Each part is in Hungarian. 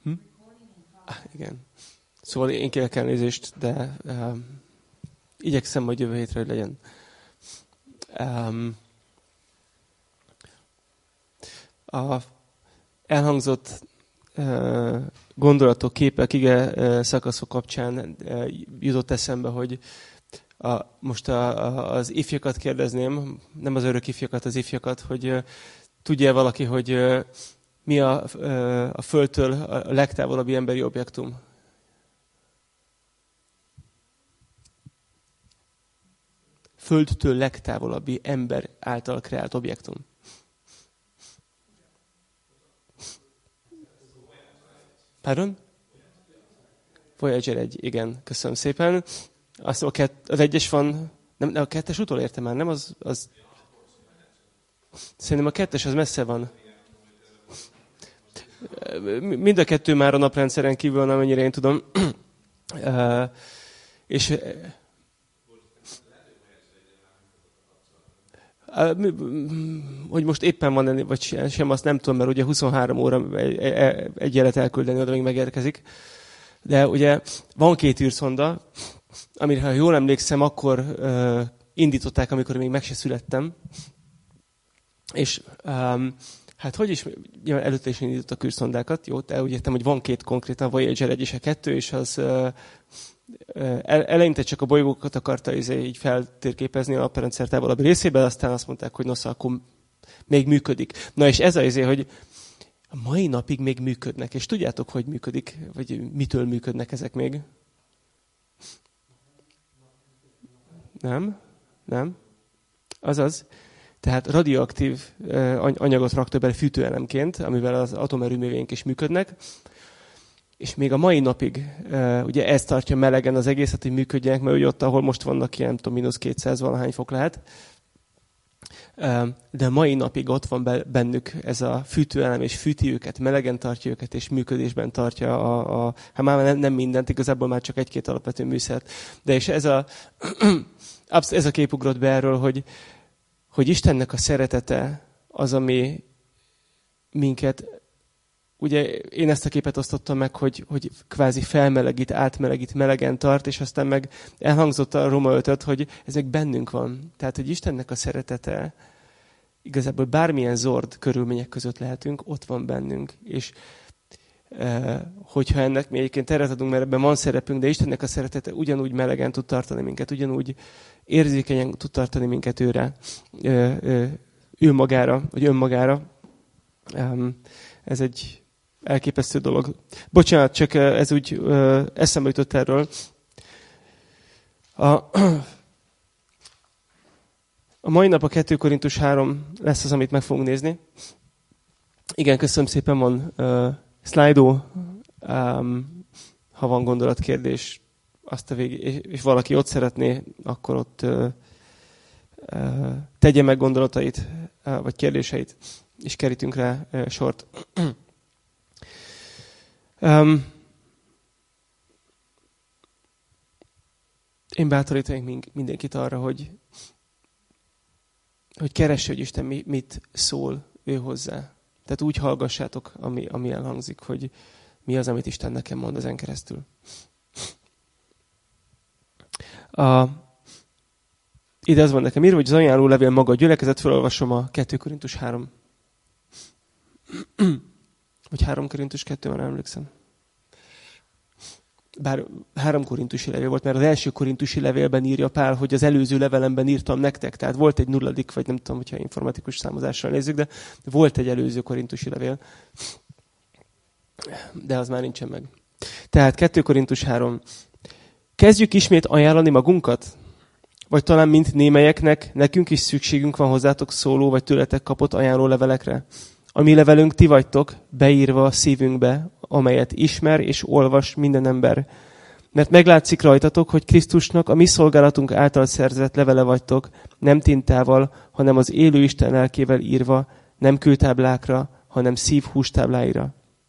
Igen. Szóval én kérek elnézést, de igyekszem majd jövő hétre, hogy legyen. A elhangzott gondolatok, képek, ige szakaszok kapcsán jutott eszembe, hogy most az ifjakat kérdezném, nem az örök ifjakat, az ifjakat, hogy tudja valaki, hogy mi a Földtől a legtávolabbi emberi objektum? Földtől legtávolabbi ember által kreált objektum. Pardon? Voyager 1, igen, köszönöm szépen. Azt mondom, az egyes van, nem, a kettes utolérte már, nem? Az... Szerintem a kettes az messze van. Mind a kettő már a naprendszeren kívül van, amennyire én tudom. És... hogy most éppen van, vagy sem, azt nem tudom, mert ugye 23 óra egy jelet elküldeni, oda még megérkezik. De ugye van 2 űrszonda, amire, ha jól emlékszem, akkor indították, amikor még meg se születtem. És hát hogy is, előtte is indítottak űrszondákat, jó, de úgy értem, hogy van 2 konkrétan, Voyager 1 és a 2, és az eleinte csak a bolygókat akarta így feltérképezni a naprendszer távolabbi részében, aztán azt mondták, hogy nosza, akkor még működik. Na és ez az, hogy a mai napig még működnek, és tudjátok, hogy működik, vagy mitől működnek ezek még? Nem. Azaz. Tehát radioaktív anyagot raktak bele fűtőelemként, amivel az atomerőműveink is működnek. És még a mai napig ugye ez tartja melegen az egészet, hogy működjenek, mert ugye ott, ahol most vannak ilyen, nem tudom, mínusz 200 valahány fok lehet. De mai napig ott van bennük ez a fűtőelem, és fűti őket, melegen tartja őket, és működésben tartja hát már nem mindent, igazából már csak 1-2 alapvető műszert. De és ez a kép ugrott be erről, hogy Istennek a szeretete az, ami minket, ugye én ezt a képet osztottam meg, hogy kvázi felmelegít, átmelegít, melegen tart, és aztán meg elhangzott a Róma 5, hogy ez meg bennünk van. Tehát, hogy Istennek a szeretete, igazából bármilyen zord körülmények között lehetünk, ott van bennünk. És hogyha ennek mi egyébként teret adunk, mert ebben van szerepünk, de Istennek a szeretete ugyanúgy melegen tud tartani minket, ugyanúgy érzékenyen tud tartani minket ő magára, vagy önmagára. Ez egy elképesztő dolog. Bocsánat, csak ez úgy eszembe jutott erről. A mai nap a 2 Korintus 3 lesz az, amit meg fogunk nézni. Igen, köszönöm szépen, van Slido, ha van gondolatkérdés, azt a végig, és valaki ott szeretné, akkor ott tegye meg gondolatait, vagy kérdéseit, és kerítünk rá sort. Én bátorítanék mindenkit arra, hogy keresse, hogy Isten mit szól ő hozzá. Tehát úgy hallgassátok, ami elhangzik, hogy mi az, amit Isten nekem mond ezen keresztül. Ide az van nekem írva, hogy az ajánló levél maga a gyülekezet, felolvasom a 2 Korintus 3. Vagy 3 Korintus 2, már emlékszem. Bár 3 korintusi levél volt, mert az első korintusi levélben írja Pál, hogy az előző levelemben írtam nektek. Tehát volt egy nulladik, vagy nem tudom, hogyha informatikus számozással nézzük, de volt egy előző korintusi levél. De az már nincsen meg. Tehát 2 Korintus 3. Kezdjük ismét ajánlani magunkat? Vagy talán mint némelyeknek, nekünk is szükségünk van hozzátok szóló, vagy tőletek kapott ajánló levelekre? A mi levelünk ti vagytok, beírva a szívünkbe, amelyet ismer és olvas minden ember. Mert meglátszik rajtatok, hogy Krisztusnak a mi szolgálatunk által szerzett levele vagytok, nem tintával, hanem az élő Isten lelkével írva, nem kőtáblákra, hanem szív hústábláira.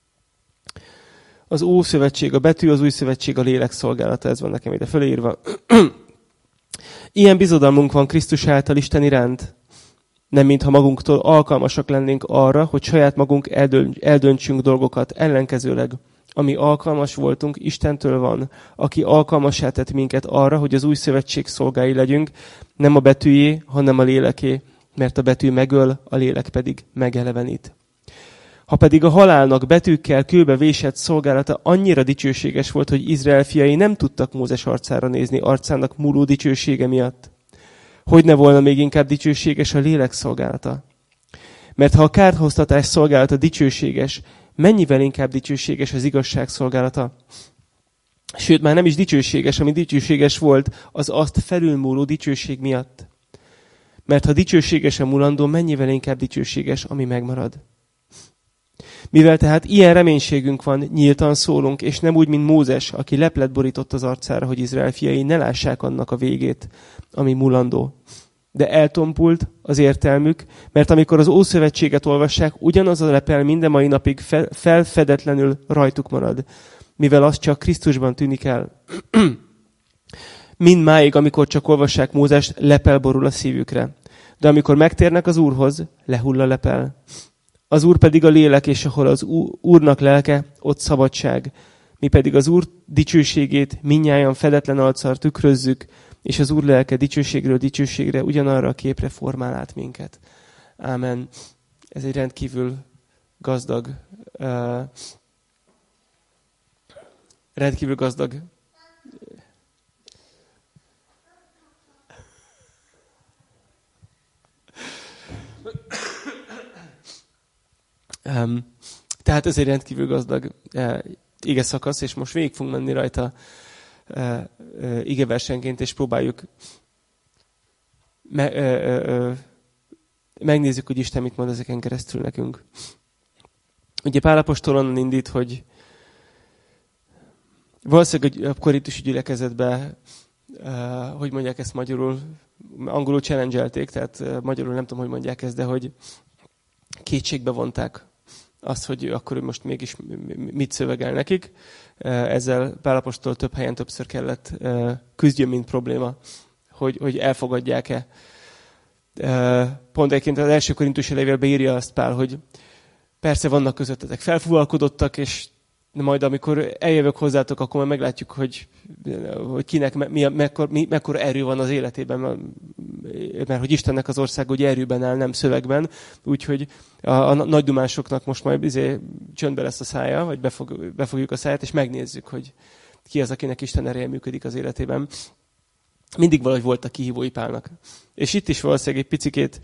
Az Ószövetség a betű, az Új Szövetség a lélek szolgálata, ez van nekem ide fölírva. Ilyen bizodalmunk van Krisztus által Isten iránt, nem mintha magunktól alkalmasak lennénk arra, hogy saját magunk eldöntsünk dolgokat, ellenkezőleg ami alkalmas voltunk, Istentől van, aki alkalmassá tett minket arra, hogy az új szövetség szolgái legyünk, nem a betűjé, hanem a léleké, mert a betű megöl, a lélek pedig megelevenít. Ha pedig a halálnak betűkkel kőbe vésett szolgálata annyira dicsőséges volt, hogy Izrael fiai nem tudtak Mózes arcára nézni, arcának múló dicsősége miatt, hogy ne volna még inkább dicsőséges a lélek szolgálata? Mert ha a kárhoztatás szolgálata dicsőséges, mennyivel inkább dicsőséges az igazság szolgálata? Sőt, már nem is dicsőséges, ami dicsőséges volt, az azt felülmúló dicsőség miatt. Mert ha dicsőséges a mulandó, mennyivel inkább dicsőséges, ami megmarad. Mivel tehát ilyen reménységünk van, nyíltan szólunk, és nem úgy, mint Mózes, aki leplet borított az arcára, hogy Izrael fiai ne lássák annak a végét, ami mulandó. De eltompult az értelmük, mert amikor az Ószövetséget olvassák, ugyanaz a lepel minden mai napig felfedetlenül rajtuk marad, mivel az csak Krisztusban tűnik el. Mindmáig, amikor csak olvassák Mózest, lepel borul a szívükre. De amikor megtérnek az Úrhoz, lehull a lepel. Az Úr pedig a lélek, és ahol az Úrnak lelke, ott szabadság. Mi pedig az Úr dicsőségét mindnyájan fedetlen arccal tükrözzük, és az Úr lelke dicsőségről dicsőségre ugyanarra a képre formál át minket. Ámen. Ez egy rendkívül gazdag, tehát ez egy rendkívül gazdag ige szakasz, és most végig fogunk menni rajta igeversenként, és próbáljuk megnézzük, hogy Isten mit mond ezeken keresztül nekünk. Ugye Pál apostol onnan indít, hogy valószínűleg a korintusi gyülekezetben, hogy mondják ezt magyarul, angolul challenge-elték, tehát magyarul nem tudom, hogy mondják ezt, de hogy kétségbe vonták azt, hogy akkor most mégis mit szövegel nekik. Ezzel Pál apostol több helyen többször kellett küzdjön, mint probléma, hogy elfogadják-e. Pont egyébként az első korintusi levélben írja azt Pál, hogy persze vannak közöttetek felfúvalkodottak, és majd amikor eljövök hozzátok, akkor majd meglátjuk, hogy kinek mekkora erő van az életében, mert hogy Istennek az ország ugye erőben áll, nem szövegben. Úgyhogy a nagydumásoknak most majd csöndbe lesz a szája, vagy befogjuk a száját, és megnézzük, hogy ki az, akinek Isten ereje működik az életében. Mindig valahogy voltak kihívói Pálnak. És itt is valószínűleg egy picikét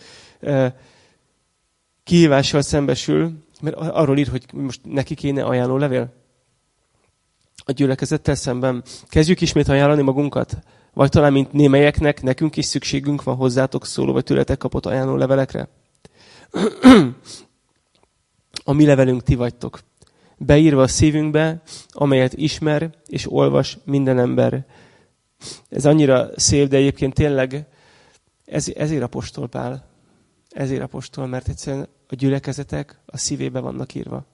kihívással szembesül, mert arról ír, hogy most neki kéne ajánlólevél a gyülekezettel szemben. Kezdjük ismét ajánlani magunkat? Vagy talán, mint némelyeknek, nekünk is szükségünk van hozzátok szóló, vagy tőletek kapott ajánlólevelekre? A mi levelünk ti vagytok. Beírva a szívünkbe, amelyet ismer és olvas minden ember. Ez annyira szép, de egyébként tényleg ezért apostol Pál. Ezért apostol, mert egyszerűen a gyülekezetek a szívébe vannak írva.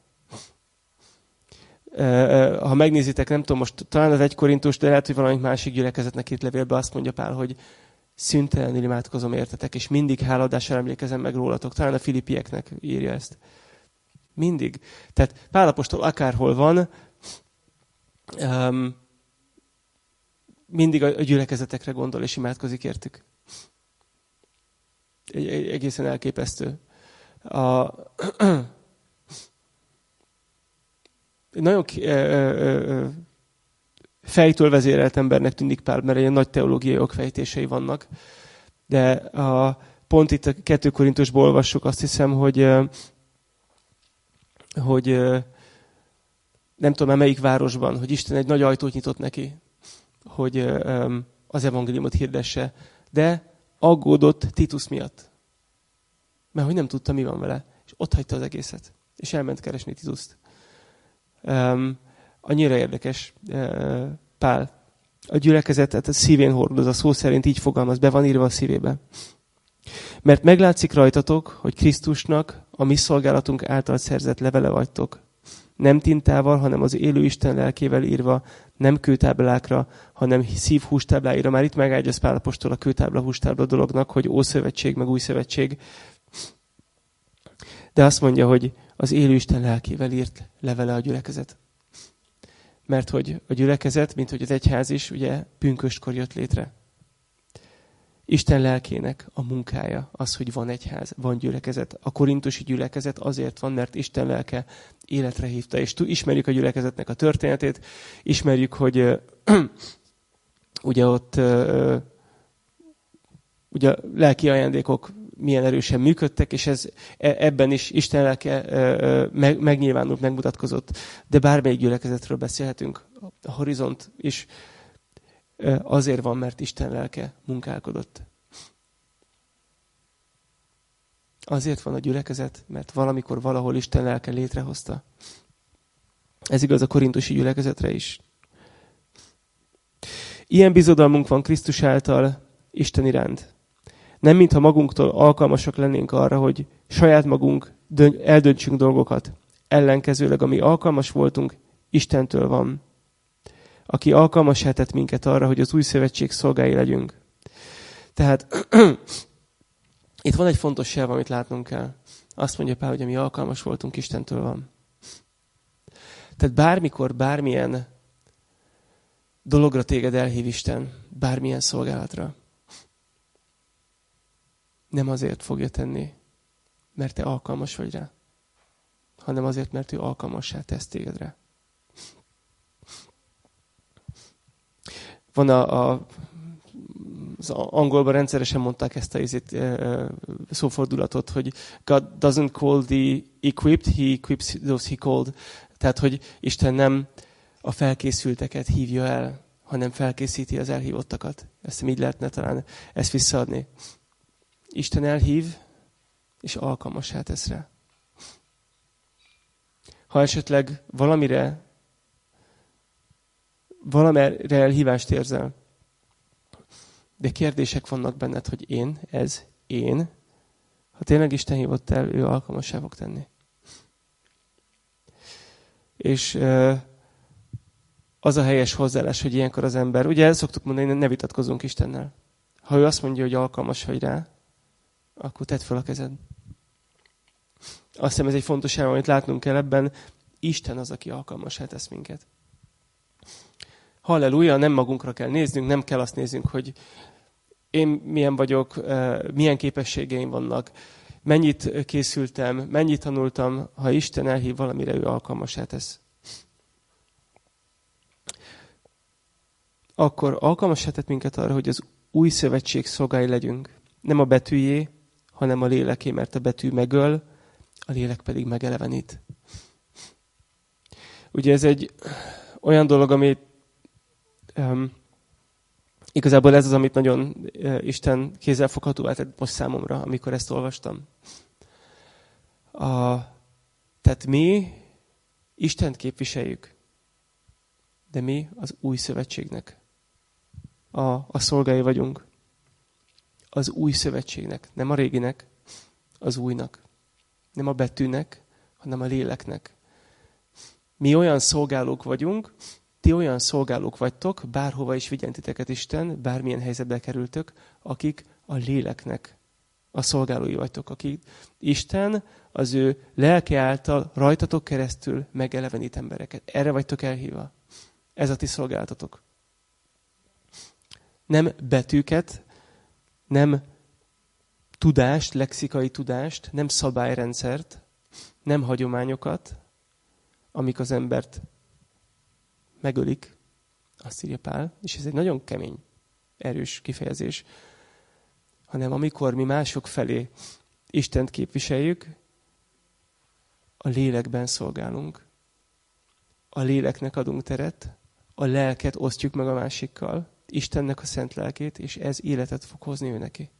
Ha megnézitek, nem tudom, most talán az 1 Korintus, de lehet, hogy valamelyik másik gyülekezetnek írt levélben azt mondja Pál, hogy szüntelenül imádkozom értetek, és mindig háladásra emlékezem meg rólatok. Talán a Filippieknek írja ezt. Mindig. Tehát Pál apostol akárhol van, mindig a gyülekezetekre gondol, és imádkozik értük. Egészen elképesztő. Nagyon fejtől vezérelt embernek tűnik Pál, mert ilyen nagy teológiai okfejtései vannak. De pont itt a 2 Korintusból olvassuk, azt hiszem, hogy nem tudom, melyik városban, hogy Isten egy nagy ajtót nyitott neki, hogy az evangéliumot hirdesse, de aggódott Titus miatt. Mert hogy nem tudta, mi van vele. És ott hagyta az egészet. És elment keresni Tituszt. Annyira érdekes Pál. A gyülekezetet a szívén hordoz, a szó szerint így fogalmaz, be van írva a szívébe. Mert meglátszik rajtatok, hogy Krisztusnak a mi szolgálatunk által szerzett levele vagytok. Nem tintával, hanem az élő Isten lelkével írva, nem kőtáblákra, hanem szív hústábláira. Már itt megágyaz Pál apostol a kőtábla, hústábla dolognak, hogy Ószövetség, meg Új Szövetség. De azt mondja, hogy az élő Isten lelkével írt levele a gyülekezet. Mert hogy a gyülekezet, mint hogy az egyház is, ugye pünköstkor jött létre. Isten lelkének a munkája az, hogy van egyház, van gyülekezet. A korintusi gyülekezet azért van, mert Isten lelke életre hívta. És ismerjük a gyülekezetnek a történetét, ismerjük, hogy ugye ott ugye lelki ajándékok milyen erősen működtek, és ebben is Isten lelke megnyilvánult, megmutatkozott. De bármelyik gyülekezetről beszélhetünk. A Horizont is azért van, mert Isten lelke munkálkodott. Azért van a gyülekezet, mert valamikor valahol Isten lelke létrehozta. Ez igaz a korintusi gyülekezetre is. Ilyen bizodalmunk van Krisztus által Isten iránt. Nem mintha magunktól alkalmasak lennénk arra, hogy saját magunk eldöntsünk dolgokat. Ellenkezőleg, ami alkalmas voltunk, Istentől van. Aki alkalmassá tett minket arra, hogy az új szövetség szolgái legyünk. Tehát itt van egy fontos jelv, amit látnunk kell. Azt mondja Pál, hogy ami alkalmas voltunk, Istentől van. Tehát bármikor, bármilyen dologra téged elhív Isten, bármilyen szolgálatra, nem azért fogja tenni, mert te alkalmas vagy rá, hanem azért, mert ő alkalmassá tesz téged rá. Van az angolban rendszeresen mondták ezt a szófordulatot, hogy God doesn't call the equipped, he equips those he called. Tehát, hogy Isten nem a felkészülteket hívja el, hanem felkészíti az elhívottakat. Ezt így lehetne talán ezt visszaadni. Isten elhív, és alkalmassá tesz rá. Ha esetleg valamire elhívást érzel, de kérdések vannak benned, hogy én, ha tényleg Isten hívott el, ő alkalmassá fog tenni. És az a helyes hozzáállás, hogy ilyenkor az ember, ugye el szoktuk mondani, ne vitatkozzunk Istennel. Ha ő azt mondja, hogy alkalmas vagy rá, akkor tedd fel a kezed. Azt hiszem, ez egy fontos elem, amit látnunk kell ebben. Isten az, aki alkalmassá tesz minket. Halleluja, nem magunkra kell néznünk, nem kell azt néznünk, hogy én milyen vagyok, milyen képességeim vannak, mennyit készültem, mennyit tanultam, ha Isten elhív valamire, ő alkalmassá tesz. Akkor alkalmassá tett minket arra, hogy az új szövetség szolgái legyünk. Nem a betűjé, hanem a léleké, mert a betű megöl, a lélek pedig megelevenít. Ugye ez egy olyan dolog, ami igazából ez az, amit nagyon Isten kézzelfoghatóvá tett most számomra, amikor ezt olvastam. Tehát mi Istent képviseljük, de mi az új szövetségnek a szolgái vagyunk. Az új szövetségnek, nem a réginek, az újnak. Nem a betűnek, hanem a léleknek. Mi olyan szolgálók vagyunk, ti olyan szolgálók vagytok, bárhova is vigyen titeket Isten, bármilyen helyzetbe kerültök, akik a léleknek a szolgálói vagytok, akik Isten az ő lelke által rajtatok keresztül megelevenít embereket. Erre vagytok elhívva. Ez a ti szolgáltatok. Nem betűket, nem tudást, lexikai tudást, nem szabályrendszert, nem hagyományokat, amik az embert megölik, azt írja Pál, és ez egy nagyon kemény, erős kifejezés, hanem amikor mi mások felé Istent képviseljük, a lélekben szolgálunk. A léleknek adunk teret, a lelket osztjuk meg a másikkal, Istennek a szent lelkét, és ez életet fog hozni ő neki.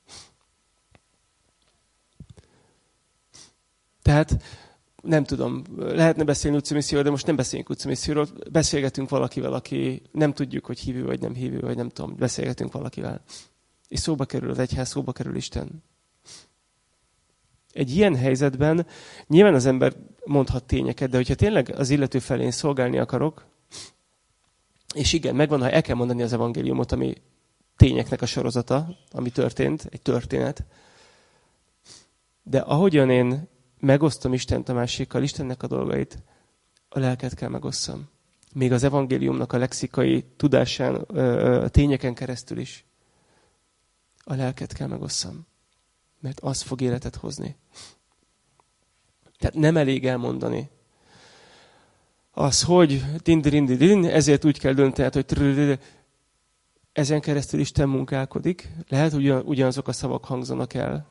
Tehát nem tudom, lehetne beszélni utcamisszióról, de most nem beszélünk utcamisszióról. Beszélgetünk valakivel, aki nem tudjuk, hogy hívő vagy nem hívő, vagy nem tudom, beszélgetünk valakivel. És szóba kerül az egyház, szóba kerül Isten. Egy ilyen helyzetben nyilván az ember mondhat tényeket, de hogyha tényleg az illető felé szolgálni akarok, és igen, megvan, ha el kell mondani az evangéliumot, ami tényeknek a sorozata, ami történt, egy történet, de ahogyan én megosztom Istent a másikkal, Istennek a dolgait, a lelket kell megosszam. még az evangéliumnak a lexikai tudásán, a tényeken keresztül is. A lelket kell megosszam, mert az fog életet hozni. Tehát nem elég elmondani. Az, hogy ezért úgy kell dönteni, hogy ezen keresztül Isten munkálkodik. Lehet, hogy ugyanazok a szavak hangzanak el.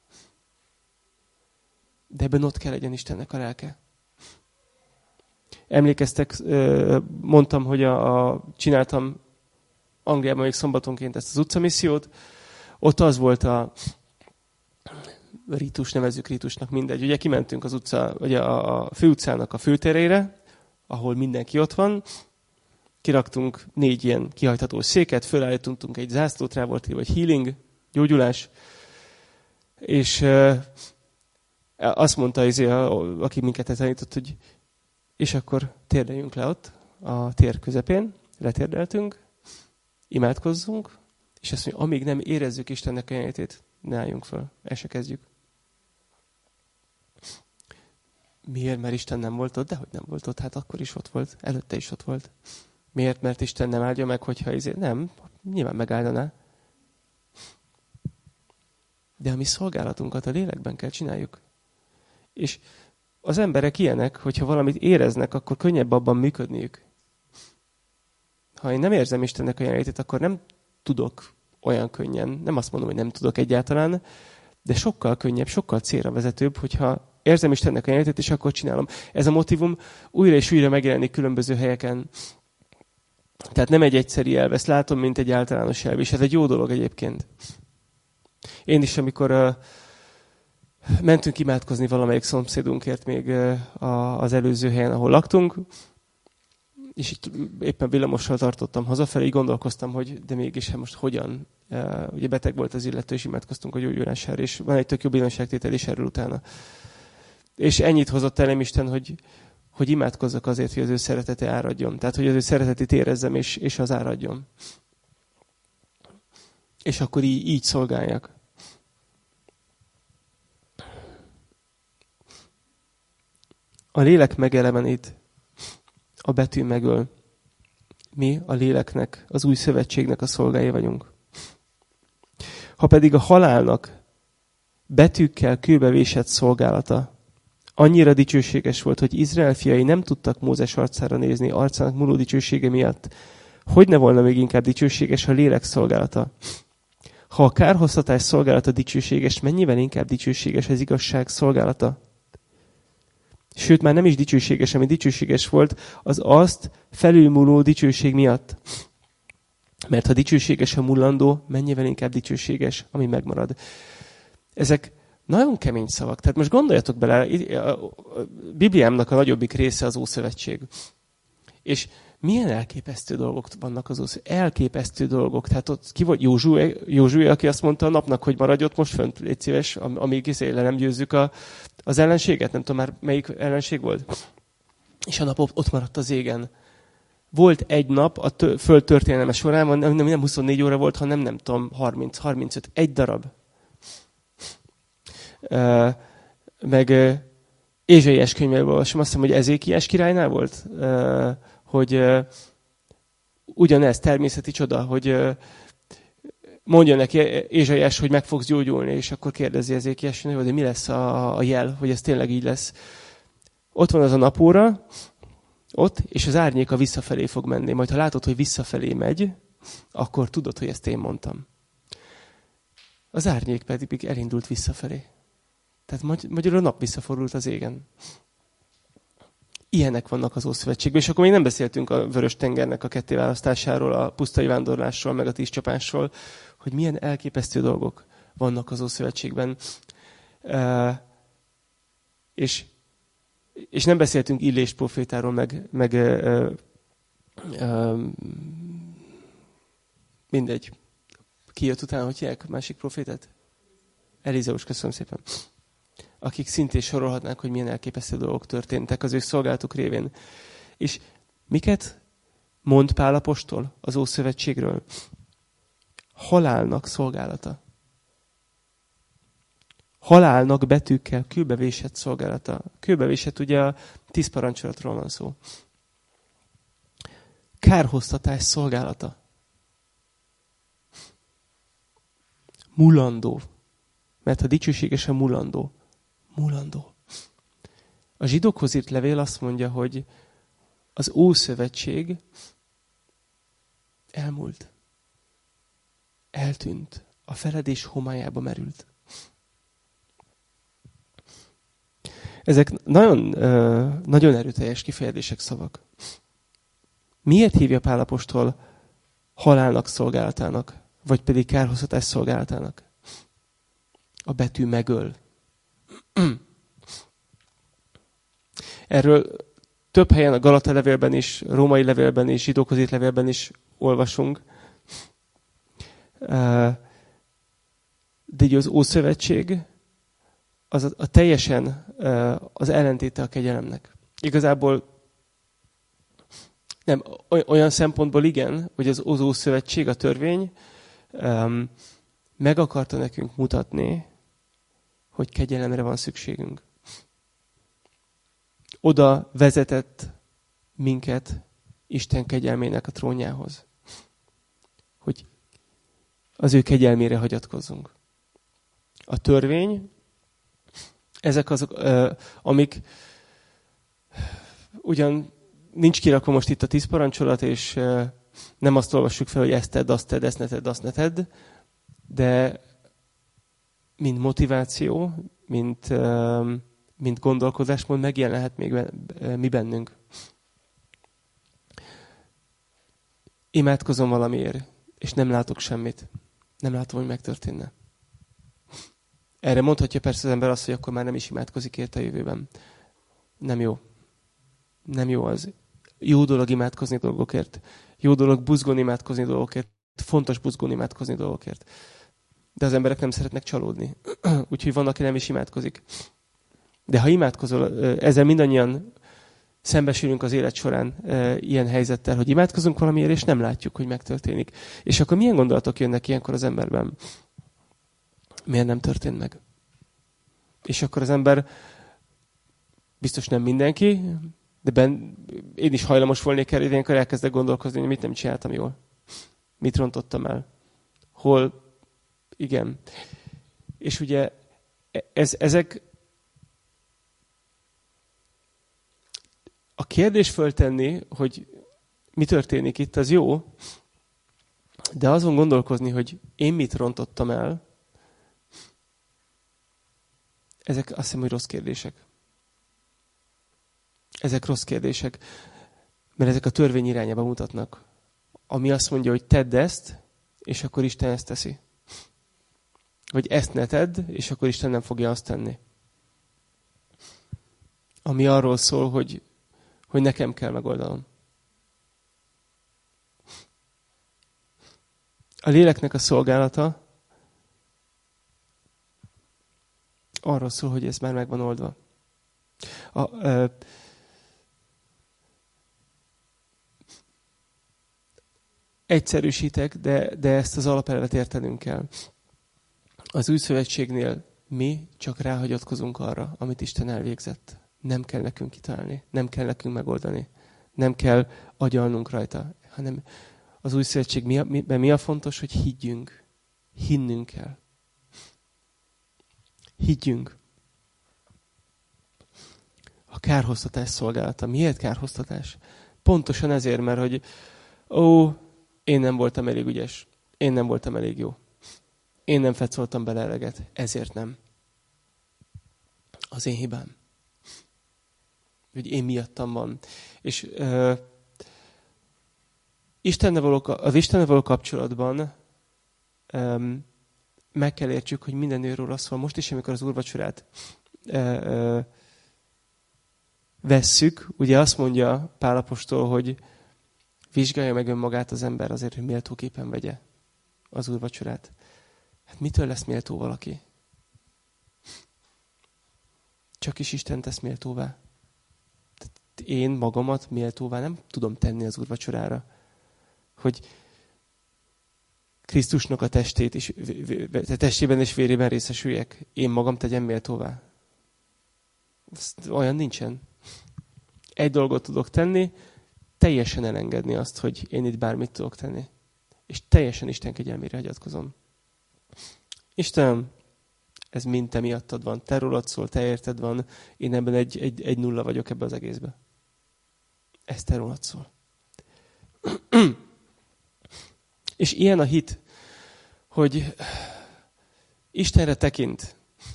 De ebben ott kell legyen Istennek a lelke. Emlékeztek, mondtam, hogy csináltam Angliában még szombatonként ezt az utcamissziót. Ott az volt a rítus, nevezzük rítusnak, mindegy. Ugye kimentünk az utca, ugye a főutcának a főterére, ahol mindenki ott van. Kiraktunk 4 ilyen kihajtható széket, fölállítottunk egy zászlót, rá volt írva, vagy healing, gyógyulás. És azt mondta, aki minket tanított, hogy és akkor térdeljünk le ott, a tér közepén, letérdeltünk, imádkozzunk, és azt mondja, amíg nem érezzük Istennek a jelenlétét, ne álljunk föl, el se kezdjük. Miért? Mert Isten nem volt ott? Dehogy nem volt ott, hát akkor is ott volt, előtte is ott volt. Miért? Mert Isten nem áldja meg, hogyha nem, nyilván megáldaná. De a mi szolgálatunkat a lélekben kell csináljuk. És az emberek ilyenek, hogyha valamit éreznek, akkor könnyebb abban működniük. Ha én nem érzem Istennek a jelenlétét, akkor nem tudok olyan könnyen, nem azt mondom, hogy nem tudok egyáltalán, de sokkal könnyebb, sokkal célra vezetőbb, hogyha érzem Istennek a jelenlétét, és akkor csinálom. Ez a motívum újra és újra megjelenik különböző helyeken. Tehát nem egy egyszeri elv, ezt látom, mint egy általános elv, és ez egy jó dolog egyébként. Én is, amikor mentünk imádkozni valamelyik szomszédunkért még az előző helyen, ahol laktunk, és itt éppen villamossal tartottam hazafelé, így gondolkoztam, hogy de mégis most hogyan. Ugye beteg volt az illető, és imádkoztunk a gyógyulására, és van egy tök jó bizonyságtétel is erről utána. És ennyit hozott elém Isten, hogy imádkozzak azért, hogy az ő szeretete áradjon. Tehát, hogy az ő szeretetét érezzem, és az áradjon. És akkor így szolgáljak. A lélek megelevenít, a betű megöl. Mi a léleknek, az új szövetségnek a szolgái vagyunk. Ha pedig a halálnak betűkkel kőbevésett szolgálata annyira dicsőséges volt, hogy Izrael fiai nem tudtak Mózes arcára nézni, arcának múló dicsősége miatt, hogy ne volna még inkább dicsőséges a lélek szolgálata? Ha a kárhoztatás szolgálata dicsőséges, mennyivel inkább dicsőséges az igazság szolgálata? Sőt, már nem is dicsőséges, ami dicsőséges volt, az azt felülmúló dicsőség miatt. Mert ha dicsőséges a mullandó, mennyivel inkább dicsőséges, ami megmarad. Ezek nagyon kemény szavak. Tehát most gondoljatok bele, a Bibliámnak a nagyobbik része az Ószövetség. És milyen elképesztő dolgok vannak az Ószövetség. Elképesztő dolgok. Tehát ott ki volt Józsué, aki azt mondta a napnak, hogy maradj ott most fönt, légy szíves, amíg le nem győzzük az ellenséget. Nem tudom már, melyik ellenség volt. És a nap ott maradt az égen. Volt egy nap a föld történelme során, nem 24 óra volt, hanem nem tudom, 30-35, egy darab. Meg Ézsaiás könyvéből olvasom, azt hiszem, hogy Ezékiás királynál volt, hogy ugyanez természeti csoda, hogy mondja neki Ézsaiás, hogy meg fogsz gyógyulni, és akkor kérdezi Ezékiás, hogy mi lesz a jel, hogy ez tényleg így lesz. Ott van az a napóra, ott, és az árnyéka visszafelé fog menni. Majd ha látod, hogy visszafelé megy, akkor tudod, hogy ezt én mondtam. Az árnyék pedig elindult visszafelé. Tehát magyarul a nap visszafordult az égen. Ilyenek vannak az Ószövetségben, és akkor még nem beszéltünk a Vörös-tengernek a kettéválasztásáról, a pusztai vándorlásról, meg a 10 csapásról, hogy milyen elképesztő dolgok vannak az Ószövetségben. És nem beszéltünk Illés profétáról, meg mindegy. Ki jött utána, hogy hívják a másik profétát? Elizeus, köszönöm szépen. Akik szintén sorolhatnánk, hogy milyen elképesztő dolgok történtek az ő szolgálatuk révén. És miket mond Pál apostol az Ószövetségről? Halálnak szolgálata. Halálnak betűkkel kőbevésett szolgálata. Kőbevésett ugye a 10 parancsolatról van szó. kárhoztatás szolgálata. Mulandó. Mert a dicsőségesen mulandó. Mulandó. A zsidókhoz írt levél azt mondja, hogy az Ószövetség elmúlt. Eltűnt. A feledés homályába merült. Ezek nagyon erőteljes kifejezések, szavak. Miért hívja Pál apostol halálnak szolgálatának, vagy pedig kárhoztatás szolgálatának? A betű megöl. Erről több helyen a Galata levélben is, római levélben is, zsidókhoz írt levélben is olvasunk. De így az Ószövetség az a teljesen az ellentéte a kegyelemnek. Igazából nem, olyan szempontból igen, hogy az Ószövetség, a törvény meg akarta nekünk mutatni, hogy kegyelemre van szükségünk. Oda vezetett minket Isten kegyelmének a trónjához. Hogy az ő kegyelmére hagyatkozzunk. A törvény, ezek azok, amik ugyan nincs kirakva most itt a 10 parancsolat, és nem azt olvassuk fel, hogy ezt tedd, azt tedd, ezt ne tedd, azt ne tedd, de mint motiváció, mint gondolkodásmód megjelenhet még mi bennünk. Imádkozom valamiért, és nem látok semmit. Nem látom, hogy megtörténne. Erre mondhatja persze az ember azt, hogy akkor már nem is imádkozik érte a jövőben. Nem jó. Nem jó az. Jó dolog imádkozni dolgokért. Jó dolog buzgón imádkozni dolgokért. Fontos buzgón imádkozni dolgokért. De az emberek nem szeretnek csalódni. Úgyhogy van, aki nem is imádkozik. De ha imádkozol, ezzel mindannyian szembesülünk az élet során ilyen helyzettel, hogy imádkozunk valamiért, és nem látjuk, hogy megtörténik. És akkor milyen gondolatok jönnek ilyenkor az emberben? Miért nem történt meg? És akkor az ember, biztos nem mindenki, de én is hajlamos volnék erre, ilyenkor elkezdek gondolkozni, hogy mit nem csináltam jól. Mit rontottam el? Hol? Igen. És ugye ezek a kérdés föltenni, hogy mi történik itt, az jó, de azon gondolkozni, hogy én mit rontottam el, ezek azt hiszem, hogy rossz kérdések. Ezek rossz kérdések, mert ezek a törvény irányába mutatnak. Ami azt mondja, hogy tedd ezt, és akkor Isten ezt teszi. Vagy ezt ne tedd, és akkor Isten nem fogja azt tenni. Ami arról szól, hogy nekem kell megoldanom. A léleknek a szolgálata arról szól, hogy ez már meg van oldva. Egyszerűsítek, de ezt az alapelvet értenünk kell. Az új szövetségnél mi csak ráhagyatkozunk arra, amit Isten elvégzett. Nem kell nekünk kitalálni, nem kell nekünk megoldani, nem kell agyalnunk rajta, hanem az új szövetség mi a fontos, hogy higgyünk. Hinnünk kell. Higgyünk. A kárhoztatás szolgálata. Miért kárhoztatás? Pontosan ezért, mert hogy én nem voltam elég ügyes. Én nem voltam elég jó. Én nem fetszoltam bele eleget. Ezért nem. Az én hibám. Hogy én miattam van. És az Istennel való kapcsolatban meg kell értsük, hogy minden őről szól. Most is, amikor az úrvacsorát vesszük, ugye azt mondja Pál apostol, hogy vizsgálja meg önmagát az ember azért, hogy méltóképpen vegye az úrvacsorát. Hát mitől lesz méltó valaki? Csak is Isten tesz méltóvá. Én magamat méltóvá nem tudom tenni az úrvacsorára. Hogy Krisztusnak a testében és vérében részesüljek. Én magam tegyem méltóvá. Olyan nincsen. Egy dolgot tudok tenni, teljesen elengedni azt, hogy én itt bármit tudok tenni. És teljesen Isten kegyelmére hagyatkozom. Istenem, ez mind te miattad van. Te rólad szól, te érted van. Én ebben egy nulla vagyok ebben az egészben. Ez te rólad szól. És ilyen a hit, hogy Istenre tekint.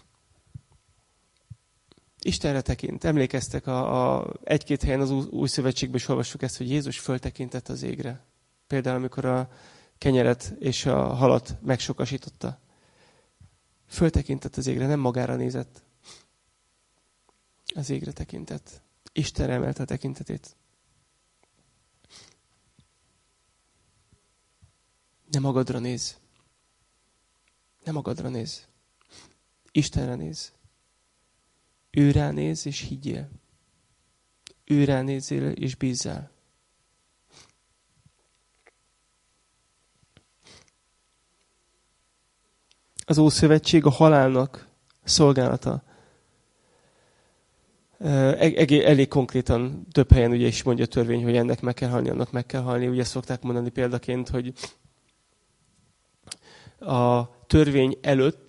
Istenre tekint. Emlékeztek, egy-két helyen az új szövetségben is olvassuk ezt, hogy Jézus föltekintett az égre. Például, amikor a kenyeret és a halat megsokasította. Föltekintett az égre, nem magára nézett. Az égre tekintett. Istenre emelte a tekintetét. Ne magadra néz. Ne magadra néz. Istenre néz. Ő rá néz és higgyél. Ő rá nézzél és bízzál. Az Ószövetség a halálnak szolgálata. Elég konkrétan több helyen ugye is mondja a törvény, hogy ennek meg kell halni, annak meg kell halni. Ugye szokták mondani példaként, hogy a törvény előtt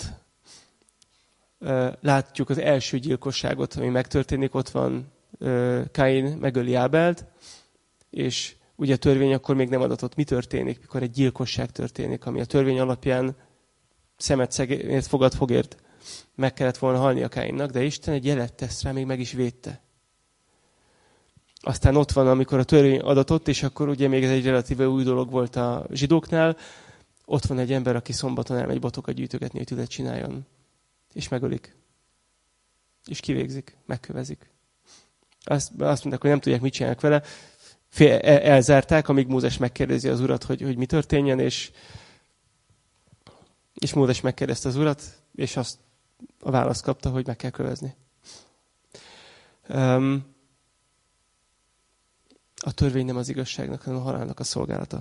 látjuk az első gyilkosságot, ami megtörténik, ott van Káin megöli Ábelt, és ugye a törvény akkor még nem adatott. Mi történik, mikor egy gyilkosság történik, ami a törvény alapján szemet szegért, fogad fogért meg kellett volna halni a Káinnak, de Isten egy jelet tesz rá, még meg is védte. Aztán ott van, amikor a törvény adatott, és akkor ugye még ez egy relatíve új dolog volt a zsidóknál, ott van egy ember, aki szombaton elmegy botokat gyűjtögetni, hogy tüzet csináljon. És megölik. És kivégzik, megkövezik. Azt mondták, hogy nem tudják, mit csinálnak vele. Elzárták, amíg Mózes megkérdezi az urat, hogy mi történjen, és Mózes megkérdezte az urat, és azt a választ kapta, hogy meg kell kövezni. A törvény nem az igazságnak, hanem a halálnak a szolgálata.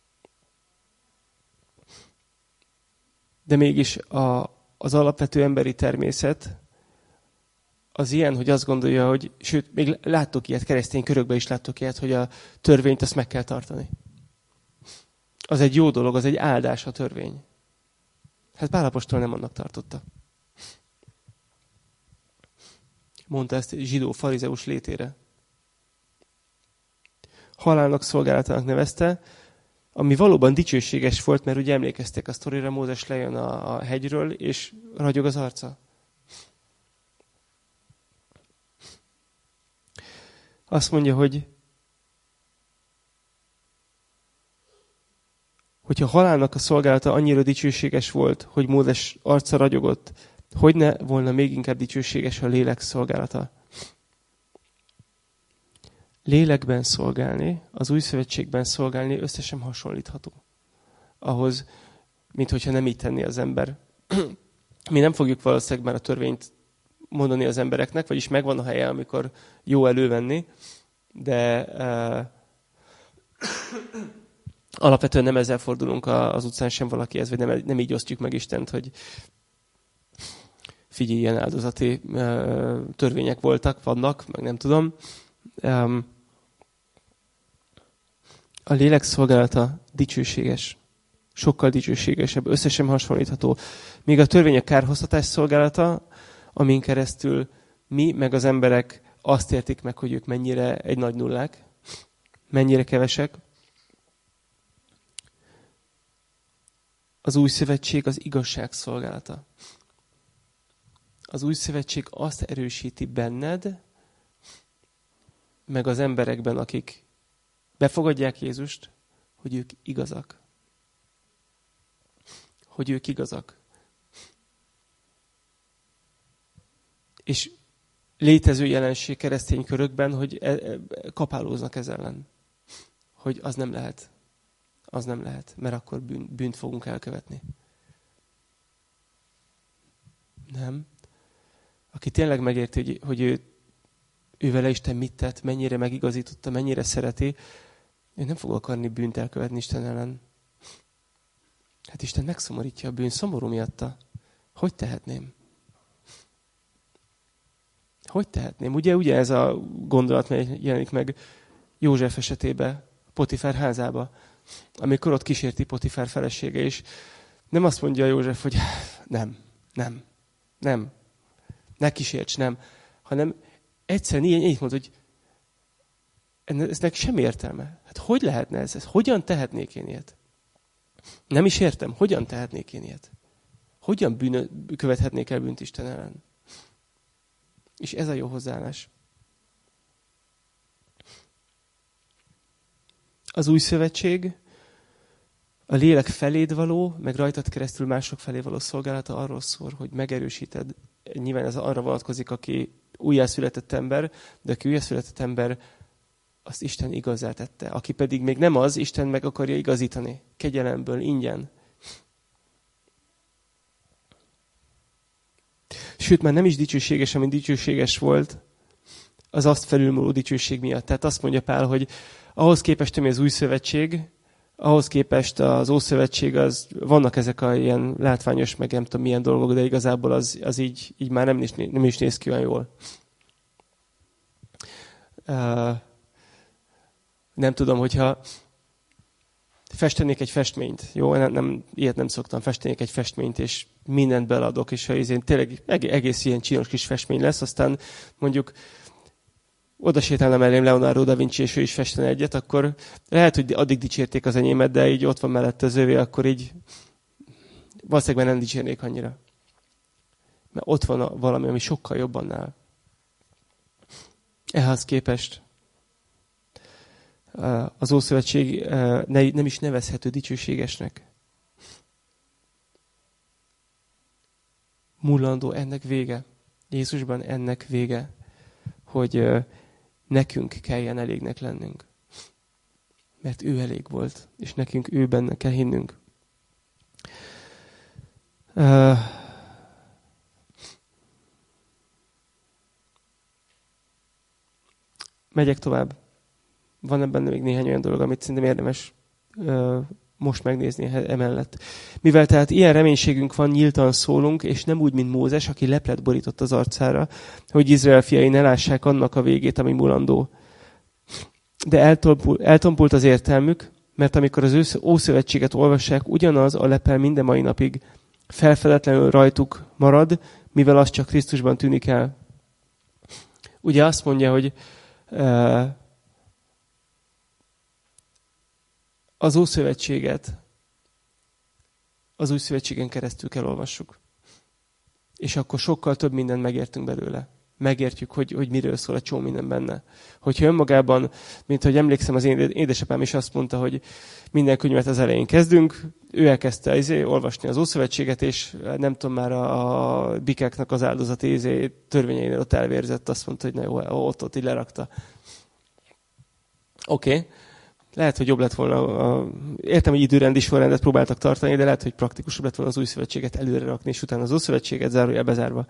De mégis az alapvető emberi természet az ilyen, hogy azt gondolja, hogy, sőt, még láttok ilyet, keresztény körökben is láttok ilyet, hogy a törvényt azt meg kell tartani. Az egy jó dolog, az egy áldás a törvény. Hát Pál apostol nem annak tartotta. Mondta ezt egy zsidó farizeus létére. Halálnak szolgálatának nevezte, ami valóban dicsőséges volt, mert ugye emlékeztek a sztorira, Mózes lejön a hegyről, és ragyog az arca. Azt mondja, hogyha halálnak a szolgálata annyira dicsőséges volt, hogy Mózes arca ragyogott, hogy ne volna még inkább dicsőséges a lélek szolgálata. Lélekben szolgálni, az új szövetségben szolgálni összesen hasonlítható. Ahhoz, mint hogyha nem így tenné az ember. Mi nem fogjuk valószínűleg már a törvényt mondani az embereknek, vagyis megvan a helye, amikor jó elővenni, de alapvetően nem ezzel fordulunk az utcán sem valakihez, vagy nem így osztjuk meg Istent, hogy figyelj, ilyen áldozati törvények vannak, meg nem tudom. A lélek szolgálata dicsőséges. Sokkal dicsőségesebb, összesen hasonlítható. Míg a törvény a kárhoztatás szolgálata, amin keresztül mi, meg az emberek azt értik meg, hogy ők mennyire egy nagy nullák, mennyire kevesek. Az új szövetség az igazság szolgálata. Az új szövetség azt erősíti benned, meg az emberekben, akik befogadják Jézust, hogy ők igazak. Hogy ők igazak. És létező jelenség keresztény körökben, hogy kapálóznak ez ellen. Hogy az nem lehet. Az nem lehet, mert akkor bűnt fogunk elkövetni. Nem. Aki tényleg megérti, hogy ő vele Isten mit tett, mennyire megigazította, mennyire szereti, ő nem fog akarni bűnt elkövetni Isten ellen. Hát Isten megszomorítja a bűn, szomorú miatta. Hogy tehetném? Hogy tehetném? Ugye ez a gondolat jelenik meg József esetében, Potifár házába, amikor ott kísérti Potifár felesége, és nem azt mondja József, hogy nem, ne kísérts, nem, hanem egyszerűen így mondod, hogy eznek sem értelme. Hát hogy lehetne ez? Hogyan tehetnék én ilyet? Nem is értem, hogyan tehetnék én ilyet? Hogyan követhetnék el bűnt Isten ellen? És ez a jó hozzáállás. Az új szövetség, a lélek feléd való, meg rajtad keresztül mások felé való szolgálata arról szól, hogy megerősíted. Nyilván ez arra vonatkozik, aki újjászületett ember, de aki újjászületett ember, azt Isten igazá tette. Aki pedig még nem az, Isten meg akarja igazítani. Kegyelemből, ingyen. Sőt, már nem is dicsőséges, ami dicsőséges volt, az azt felülmúló dicsőség miatt. Tehát azt mondja Pál, hogy ahhoz képest, ami az új szövetség, ahhoz képest az Ószövetség, vannak ezek a ilyen látványos, meg nem tudom milyen dolgok, de igazából az így már nem is néz ki olyan jól. Nem tudom, hogyha festenék egy festményt, jó? Ilyet nem szoktam, festenék egy festményt, és mindent beladok, és ha én tényleg egész ilyen csinos kis festmény lesz, aztán mondjuk oda sétálna elém Leonardo da Vinci, és ő is festene egyet, akkor lehet, hogy addig dicsérték az enyémet, de így ott van mellette az övé, akkor így valószínűleg nem dicsérnék annyira. Mert ott van valami, ami sokkal jobb annál. Ehhez képest az Ószövetség nem is nevezhető dicsőségesnek. Mullandó ennek vége. Jézusban ennek vége, hogy nekünk kelljen elégnek lennünk. Mert ő elég volt, és nekünk ő benne kell hinnünk. Megyek tovább. Van ebben még néhány olyan dolog, amit szerintem érdemes most megnézni emellett. Mivel tehát ilyen reménységünk van, nyíltan szólunk, és nem úgy, mint Mózes, aki leplet borított az arcára, hogy Izrael fiai ne lássák annak a végét, ami mulandó. De eltompult az értelmük, mert amikor az Ószövetséget olvassák, ugyanaz a lepel minden mai napig felfedetlenül rajtuk marad, mivel az csak Krisztusban tűnik el. Ugye azt mondja, hogy az Ószövetséget az Új Szövetségen keresztül kell olvassuk. És akkor sokkal több mindent megértünk belőle. Megértjük, hogy miről szól a csomó minden benne. Hogyha önmagában, mint hogy emlékszem, az én édesapám is azt mondta, hogy minden könyvet az elején kezdünk, ő elkezdte olvasni az Ószövetséget, és nem tudom, már a bikáknak az áldozati törvényeinél ott elvérzett, azt mondta, hogy na jó, ott így lerakta. Oké. Lehet, hogy jobb lett volna, értem, hogy időrendi sorrendet próbáltak tartani, de lehet, hogy praktikusabb lett volna az Új Szövetséget előre rakni, és utána az Ószövetséget zárójel bezárva.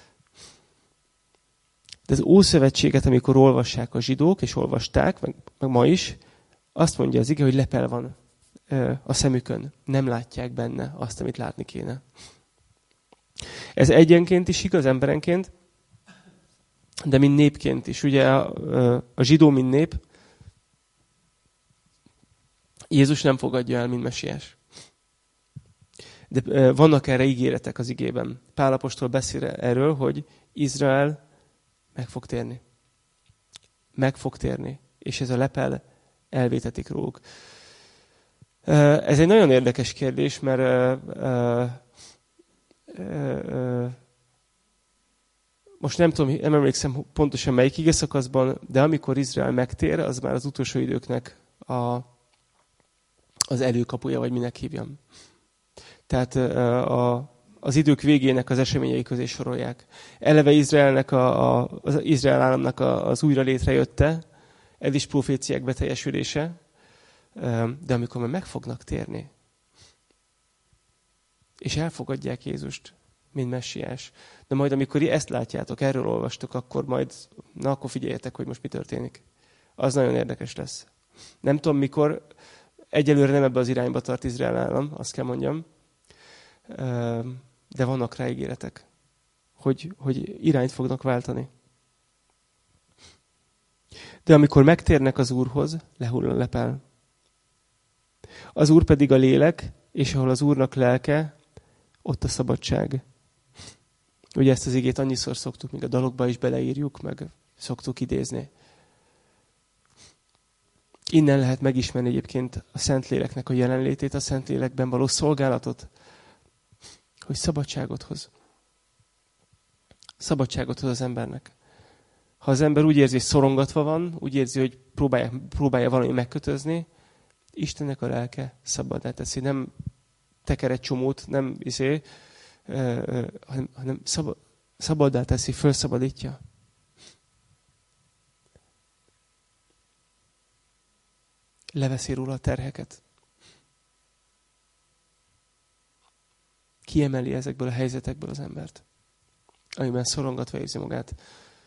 De az Ószövetséget, amikor olvassák a zsidók, és olvasták, meg ma is, azt mondja az ige, hogy lepel van a szemükön. Nem látják benne azt, amit látni kéne. Ez egyenként is igaz, emberenként, de mint népként is. Ugye a zsidó, mint nép, Jézus nem fogadja el, mint mesiás. De vannak erre ígéretek az igében. Pál apostol beszél erről, hogy Izrael meg fog térni. Meg fog térni. És ez a lepel elvétetik róluk. Ez egy nagyon érdekes kérdés, mert most nem tudom, nem emlékszem pontosan melyik igeszakaszban, de amikor Izrael megtér, az már az utolsó időknek az előkapuja, vagy minek hívjam. Tehát az idők végének az eseményei közé sorolják. Eleve Izraelnek az Izrael államnak az újra létrejötte, ez is proféciák beteljesülése, de amikor már meg fognak térni, és elfogadják Jézust, mint messiás. De majd amikor ezt látjátok, erről olvastok, akkor akkor figyeljetek, hogy most mi történik. Az nagyon érdekes lesz. Nem tudom mikor, egyelőre nem ebbe az irányba tart Izrael állam, azt kell mondjam, de vannak rá ígéretek, hogy irányt fognak váltani. De amikor megtérnek az Úrhoz, lehull a lepel. Az Úr pedig a lélek, és ahol az Úrnak lelke, ott a szabadság. Ugye ezt az igét annyiszor szoktuk, még a dalokba is beleírjuk, meg szoktuk idézni. Innen lehet megismerni egyébként a Szentléleknek a jelenlétét, a Szentlélekben való szolgálatot, hogy szabadságot hoz. Szabadságot hoz az embernek. Ha az ember úgy érzi, hogy szorongatva van, úgy érzi, hogy próbálja valami megkötözni, Istennek a lelke szabaddá teszi. Nem teker egy csomót, nem hanem szabaddá teszi, felszabadítja. Leveszi róla a terheket. Kiemeli ezekből a helyzetekből az embert, amiben szorongatva érzi magát.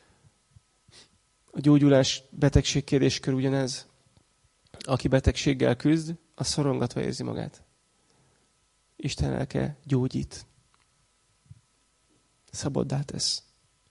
A gyógyulás betegség kérdéskör ugyanez. Aki betegséggel küzd, az szorongatva érzi magát. Isten lelke gyógyít. Szabaddá tesz.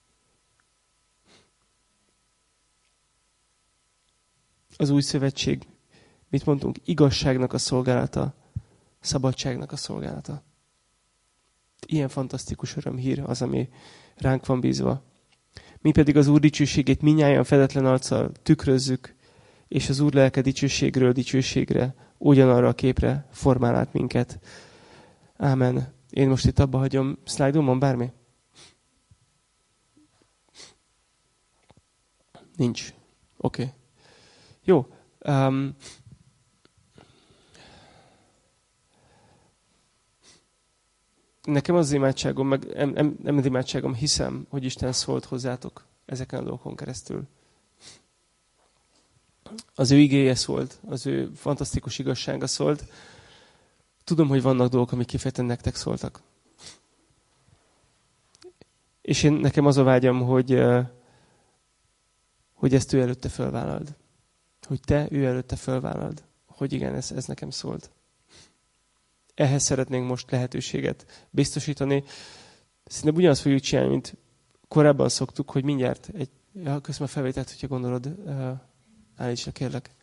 Az új szövetség, mit mondtunk? Igazságnak a szolgálata, szabadságnak a szolgálata. Ilyen fantasztikus örömhír az, ami ránk van bízva. Mi pedig az Úr dicsőségét mindnyájan fedetlen arccal tükrözzük, és az Úr lelke dicsőségről dicsőségre, ugyanarra a képre formál át minket. Ámen. Én most itt abba hagyom. Szlájdon van bármi? Nincs. Oké. Okay. Jó. Nekem az imádságom, meg nem az imádságom, hiszem, hogy Isten szólt hozzátok ezeken a dolgokon keresztül. Az ő igéje szólt, az ő fantasztikus igazsága szólt. Tudom, hogy vannak dolgok, amik kifejezetten nektek szóltak. És nekem az a vágyam, hogy ezt ő előtte fölvállald. Hogy te ő előtte fölvállald. Hogy igen, ez nekem szólt. Ehhez szeretnénk most lehetőséget biztosítani. Szinte ugyanazt fogjuk csinálni, mint korábban szoktuk, hogy mindjárt köszönöm a felvételt, hogyha gondolod, állítsd le, kérlek.